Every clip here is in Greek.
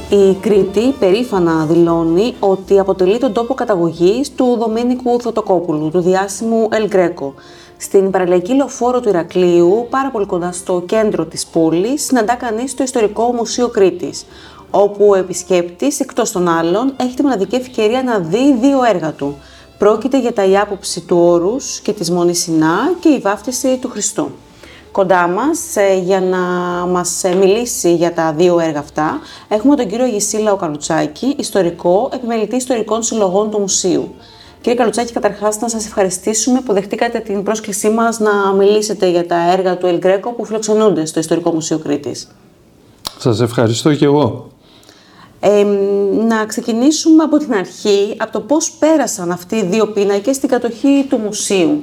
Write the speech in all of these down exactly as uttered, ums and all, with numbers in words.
Η Κρήτη περήφανα δηλώνει ότι αποτελεί τον τόπο καταγωγής του Δομήνικου Θεοτοκόπουλου, του διάσημου El Greco. Στην παραλιακή λεωφόρο του Ηρακλείου, πάρα πολύ κοντά στο κέντρο της πόλης, συναντά κανείς το Ιστορικό Μουσείο Κρήτης, όπου ο επισκέπτης, εκτός των άλλων, έχει τη μοναδική ευκαιρία να δει δύο έργα του. Πρόκειται για τα «Η άποψη του όρους» και της Μονής Σινά και η βάφτιση του Χριστού. Κοντά μας, για να μας μιλήσει για τα δύο έργα αυτά, έχουμε τον κύριο Γυσίλαο Καλουτσάκη, ιστορικό, επιμελητή ιστορικών συλλογών του Μουσείου. Κύριε Καλουτσάκη, καταρχάς να σας ευχαριστήσουμε που δεχτήκατε την πρόσκλησή μας να μιλήσετε για τα έργα του El Greco που φιλοξενούνται στο Ιστορικό Μουσείο Κρήτης. Σας ευχαριστώ και εγώ. Ε, να ξεκινήσουμε από την αρχή, από το πώς πέρασαν αυτοί οι δύο πίνακες στην κατοχή του μουσείου.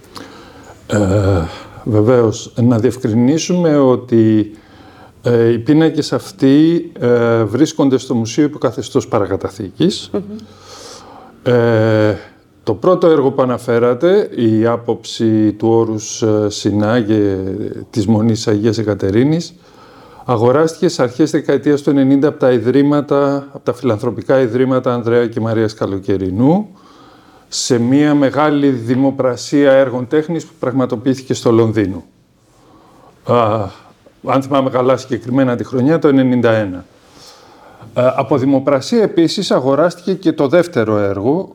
Ε, βεβαίως, να διευκρινίσουμε ότι ε, οι πίνακες αυτοί ε, βρίσκονται στο μουσείο υπό καθεστώς παρακαταθήκης. Mm-hmm. ε, το πρώτο έργο που αναφέρατε, η άποψη του όρους Σινά και της Μονής Αγίας Εκατερίνης, αγοράστηκε στις αρχές δεκαετίας του ενενήντα από τα ιδρύματα, από τα φιλανθρωπικά ιδρύματα Ανδρέα και Μαρίας Καλοκαιρινού, σε μια μεγάλη δημοπρασία έργων τέχνης που πραγματοποιήθηκε στο Λονδίνο. Α, αν θυμάμαι καλά, συγκεκριμένα τη χρονιά, το ενενήντα ένα. Α, από δημοπρασία επίσης αγοράστηκε και το δεύτερο έργο,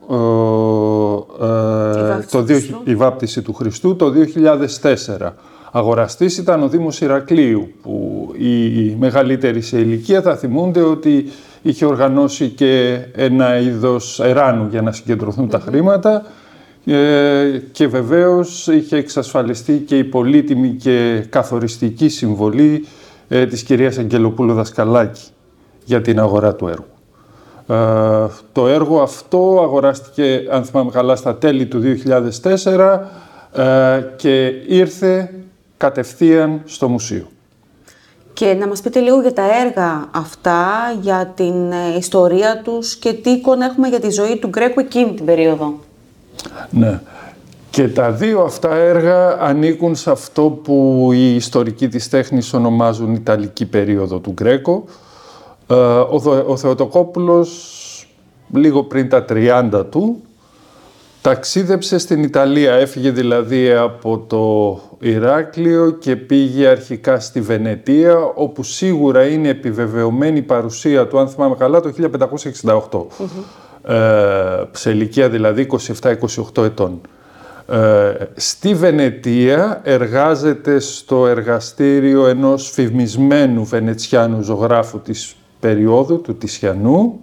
ε, ε, η, το, η βάπτιση του Χριστού, το δύο χιλιάδες τέσσερα. Αγοραστής ήταν ο Δήμος Ηρακλείου, που οι μεγαλύτεροι σε ηλικία θα θυμούνται ότι είχε οργανώσει και ένα είδος εράνου για να συγκεντρωθούν mm-hmm. τα χρήματα ε, και βεβαίως είχε εξασφαλιστεί και η πολύτιμη και καθοριστική συμβολή ε, της κυρίας Αγγελοπούλου Δασκαλάκη για την αγορά του έργου. Ε, το έργο αυτό αγοράστηκε, αν θυμάμαι καλά, στα τέλη του δύο χιλιάδες τέσσερα ε, και ήρθε κατευθείαν στο μουσείο. Και να μας πείτε λίγο για τα έργα αυτά, για την ε, ιστορία τους και τι εικόνα έχουμε για τη ζωή του Γκρέκο εκείνη την περίοδο. Ναι. Και τα δύο αυτά έργα ανήκουν σε αυτό που οι ιστορικοί της τέχνης ονομάζουν Ιταλική περίοδο του Γκρέκο. Ε, ο, ο Θεοτοκόπουλος, λίγο πριν τα τριάντα του, ταξίδεψε στην Ιταλία, έφυγε δηλαδή από το Ηράκλειο και πήγε αρχικά στη Βενετία, όπου σίγουρα είναι επιβεβαιωμένη η παρουσία του, αν θυμάμαι καλά, το χίλια πεντακόσια εξήντα οκτώ. Mm-hmm. Ε, σε ηλικία δηλαδή είκοσι επτά είκοσι οκτώ ετών. Ε, στη Βενετία εργάζεται στο εργαστήριο ενός φημισμένου βενετσιάνου ζωγράφου της περίοδου, του Τισιανού,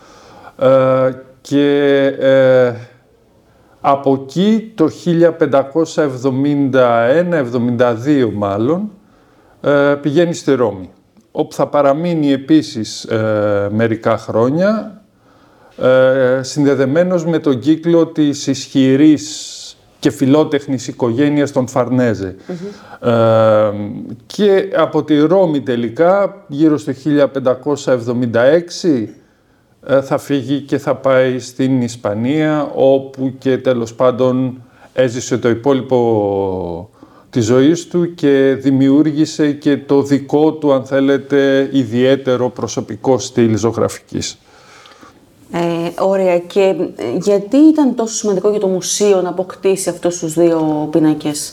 ε, και... Ε, από εκεί το χίλια πεντακόσια εβδομήντα ένα εβδομήντα δύο μάλλον πηγαίνει στη Ρώμη, όπου θα παραμείνει επίσης μερικά χρόνια συνδεδεμένος με τον κύκλο της ισχυρής και φιλότεχνης οικογένειας των Φαρνέζε. Mm-hmm. Ε, και από τη Ρώμη τελικά γύρω στο χίλια πεντακόσια εβδομήντα έξι θα φύγει και θα πάει στην Ισπανία, όπου και τέλος πάντων έζησε το υπόλοιπο της ζωής του και δημιούργησε και το δικό του, αν θέλετε, ιδιαίτερο προσωπικό στυλ ζωγραφικής. Ε, ωραία. Και γιατί ήταν τόσο σημαντικό για το μουσείο να αποκτήσει αυτούς τους δύο πίνακες?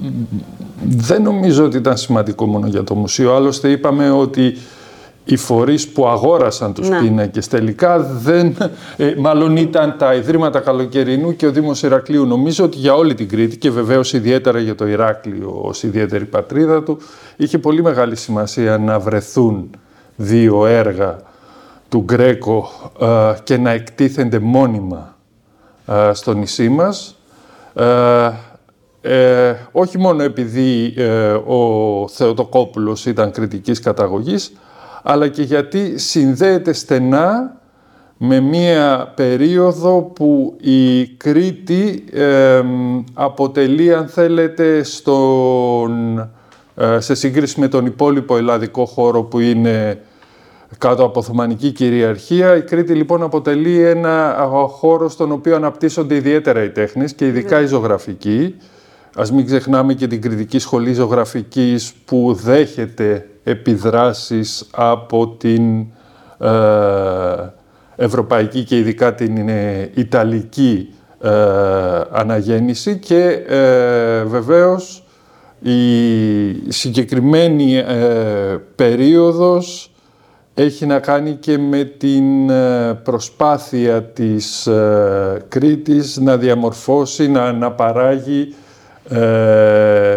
Δεν νομίζω ότι ήταν σημαντικό μόνο για το μουσείο. Άλλωστε είπαμε ότι οι φορείς που αγόρασαν τους ναι. πίνακες τελικά δεν, ε, μάλλον ήταν τα Ιδρύματα Καλοκαιρινού και ο Δήμος Ηρακλείου. Νομίζω ότι για όλη την Κρήτη και βεβαίως ιδιαίτερα για το Ηράκλειο ως ιδιαίτερη πατρίδα του, είχε πολύ μεγάλη σημασία να βρεθούν δύο έργα του Γκρέκο ε, και να εκτίθενται μόνιμα ε, στο νησί μας. Ε, ε, όχι μόνο επειδή ε, ο Θεοτοκόπουλος ήταν κρητικής καταγωγής, αλλά και γιατί συνδέεται στενά με μία περίοδο που η Κρήτη ε, αποτελεί, αν θέλετε, στον, ε, σε σύγκριση με τον υπόλοιπο ελλαδικό χώρο που είναι κάτω από Οθωμανική κυριαρχία. Η Κρήτη λοιπόν αποτελεί ένα χώρο στον οποίο αναπτύσσονται ιδιαίτερα οι τέχνες και ειδικά yeah. η ζωγραφική. Ας μην ξεχνάμε και την Κρητική Σχολή Ζωγραφικής που δέχεται επιδράσεις από την ευρωπαϊκή και ειδικά την ιταλική αναγέννηση και βεβαίως η συγκεκριμένη περίοδος έχει να κάνει και με την προσπάθεια της Κρήτης να διαμορφώσει, να αναπαράγει ε,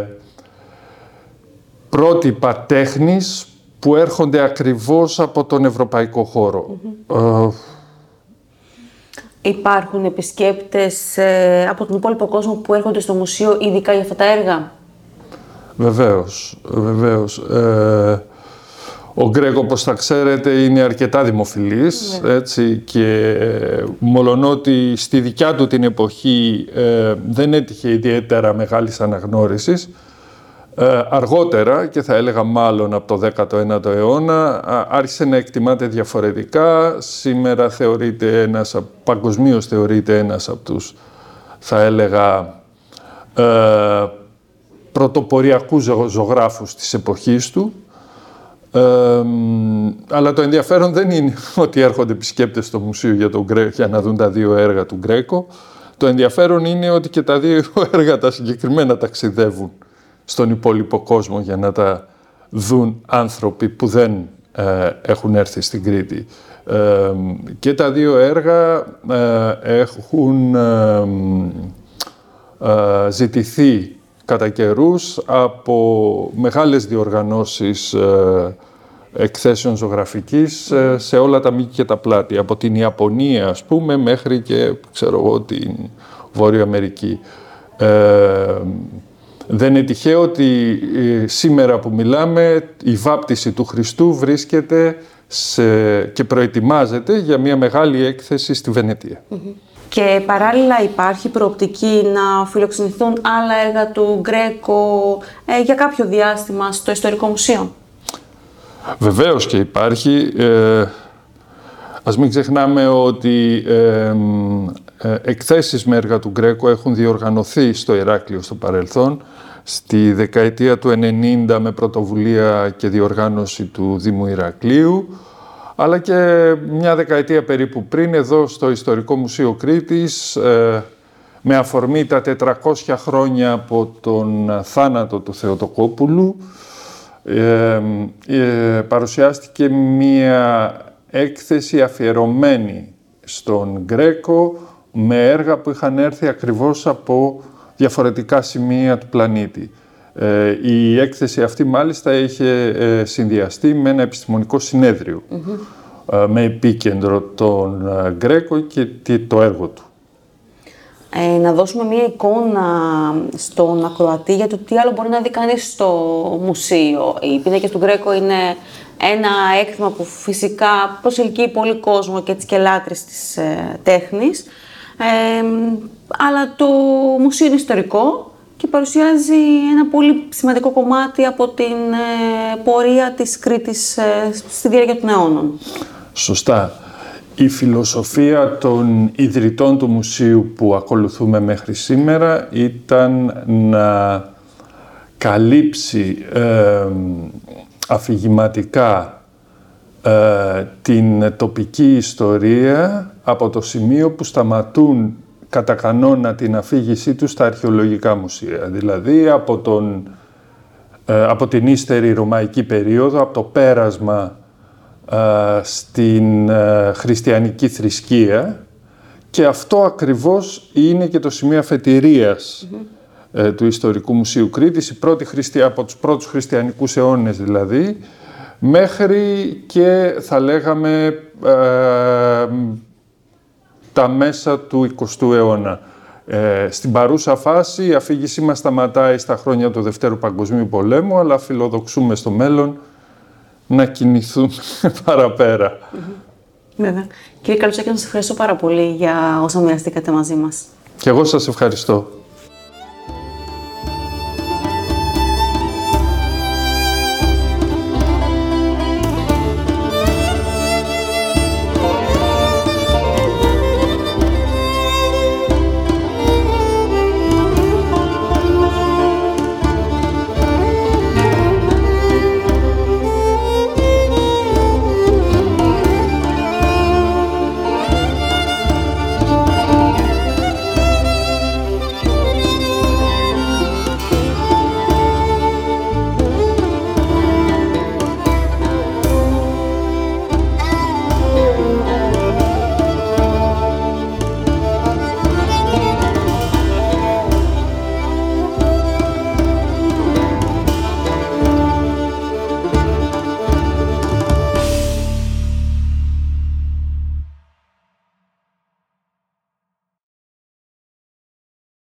πρότυπα τέχνης που έρχονται ακριβώς από τον ευρωπαϊκό χώρο. Mm-hmm. Ε, Υπάρχουν επισκέπτες ε, από τον υπόλοιπο κόσμο που έρχονται στο μουσείο ειδικά για αυτά τα έργα? Βεβαίως, βεβαίως. Ε, Ο Γκρέκο, όπως θα ξέρετε, είναι αρκετά δημοφιλής, ναι. έτσι, και ε, μολονότι στη δικιά του την εποχή ε, δεν έτυχε ιδιαίτερα μεγάλης αναγνώρισης, ε, αργότερα, και θα έλεγα μάλλον από το δέκατο ένατο αιώνα, άρχισε να εκτιμάται διαφορετικά. Σήμερα θεωρείται ένας, παγκοσμίως θεωρείται ένας από τους, θα έλεγα, ε, πρωτοποριακούς ζωγράφους της εποχής του. Ε, αλλά το ενδιαφέρον δεν είναι ότι έρχονται επισκέπτες στο μουσείο για, τον Γκρέ, για να δουν τα δύο έργα του Γκρέκο. Το ενδιαφέρον είναι ότι και τα δύο έργα τα συγκεκριμένα ταξιδεύουν στον υπόλοιπο κόσμο για να τα δουν άνθρωποι που δεν ε, έχουν έρθει στην Κρήτη. Ε, και τα δύο έργα ε, έχουν ε, ε, ζητηθεί κατά καιρούς από μεγάλες διοργανώσεις ε, εκθέσεων ζωγραφικής ε, σε όλα τα μήκη και τα πλάτη. Από την Ιαπωνία, ας πούμε, μέχρι και, ξέρω εγώ, την Βόρεια Αμερική. Ε, δεν είναι τυχαίο ότι ε, σήμερα που μιλάμε η βάπτιση του Χριστού βρίσκεται σε, και προετοιμάζεται για μια μεγάλη έκθεση στη Βενετία. Mm-hmm. Και παράλληλα υπάρχει προοπτική να φιλοξενηθούν άλλα έργα του Γκρέκο ε, για κάποιο διάστημα στο Ιστορικό Μουσείο? Βεβαίως και υπάρχει. Ε, ας μην ξεχνάμε ότι ε, ε, εκθέσεις με έργα του Γκρέκο έχουν διοργανωθεί στο Ηράκλειο στο παρελθόν, στη δεκαετία του ενενήντα με πρωτοβουλία και διοργάνωση του Δήμου Ηρακλείου, αλλά και μια δεκαετία περίπου πριν, εδώ στο Ιστορικό Μουσείο Κρήτης, ε, με αφορμή τα τετρακόσια χρόνια από τον θάνατο του Θεοτοκόπουλου, ε, ε, παρουσιάστηκε μια έκθεση αφιερωμένη στον Γκρέκο με έργα που είχαν έρθει ακριβώς από διαφορετικά σημεία του πλανήτη. Ε, η έκθεση αυτή μάλιστα είχε ε, συνδυαστεί με ένα επιστημονικό συνέδριο mm-hmm. ε, με επίκεντρο τον ε, Γκρέκο και το έργο του. Ε, να δώσουμε μία εικόνα στον ακροατή για το τι άλλο μπορεί να δει κανείς στο μουσείο. Οι πίνακες του Γκρέκο είναι ένα έκθεμα που φυσικά προσελκύει πολύ κόσμο και τις και λάτρεις της ε, τέχνης. Ε, αλλά το μουσείο είναι ιστορικό και παρουσιάζει ένα πολύ σημαντικό κομμάτι από την ε, πορεία της Κρήτης ε, στη διάρκεια των αιώνων. Σωστά. Η φιλοσοφία των ιδρυτών του μουσείου που ακολουθούμε μέχρι σήμερα ήταν να καλύψει ε, αφηγηματικά ε, την τοπική ιστορία από το σημείο που σταματούν κατά κανόνα την αφήγησή τους στα αρχαιολογικά μουσεία. Δηλαδή από, τον, ε, από την ύστερη ρωμαϊκή περίοδο, από το πέρασμα ε, στην ε, χριστιανική θρησκεία, και αυτό ακριβώς είναι και το σημείο αφετηρίας mm-hmm. ε, του Ιστορικού Μουσείου Κρήτης, η πρώτη χριστια... από τους πρώτους χριστιανικούς αιώνες δηλαδή, μέχρι και θα λέγαμε ε, τα μέσα του εικοστού αιώνα. Ε, στην παρούσα φάση η αφήγησή μας σταματάει στα χρόνια του Δευτέρου Παγκοσμίου Πολέμου, αλλά φιλοδοξούμε στο μέλλον να κινηθούμε παραπέρα. Βέβαια. Κύριε Καλουτσάκη, σας ευχαριστώ πάρα πολύ για όσα μοιραστήκατε μαζί μας. Και εγώ σας ευχαριστώ.